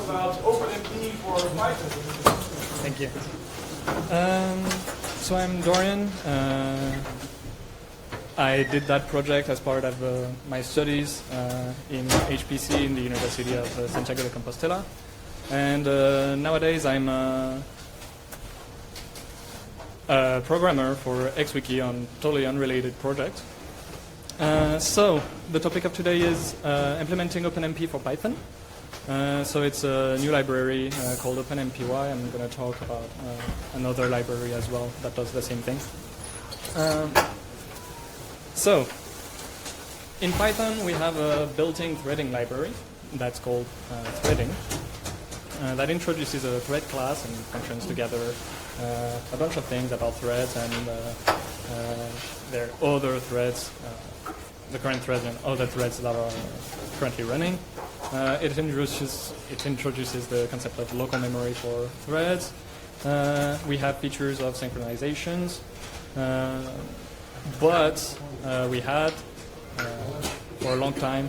about OpenMP for Python. Thank you. So I'm Dorian. I did that project as part of my studies in HPC in the University of Santiago de Compostela. And nowadays I'm a programmer for XWiki on totally unrelated project. So the topic of today is implementing OpenMP for Python. So it's a new library called OpenMPY. I'm going to talk about another library as well that does the same thing. So in Python we have a built-in threading library that's called threading. That introduces a thread class and functions together a bunch of things about threads and their other threads, the current threads and other threads that are currently running. It introduces the concept of local memory for threads. We have features of synchronizations, but we had for a long time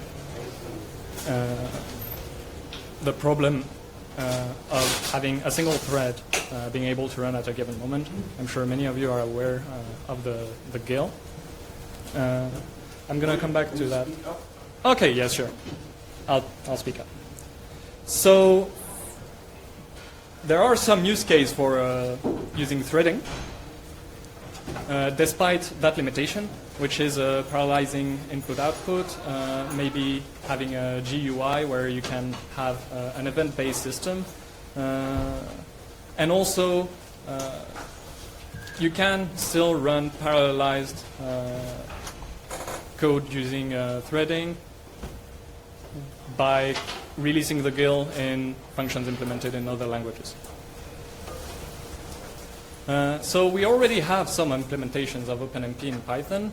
the problem of having a single thread being able to run at a given moment. I'm sure many of you are aware of the GIL. I'm going to come back to that. Okay, yes, sure. I'll speak up. So there are some use cases for using threading, despite that limitation, which is parallelizing input-output, maybe having a GUI where you can have an event-based system, and also you can still run parallelized code using threading by releasing the GIL in functions implemented in other languages. So we already have some implementations of OpenMP in Python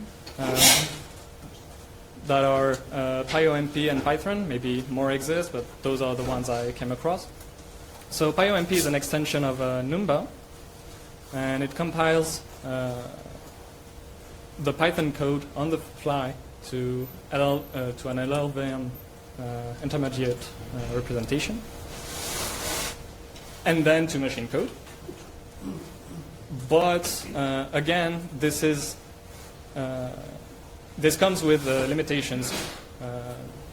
that are PyOMP and Python. Maybe more exist, but those are the ones I came across. So PyOMP is an extension of Numba, and it compiles the Python code on the fly to an LLVM intermediate representation, and then to machine code. But again, this comes with limitations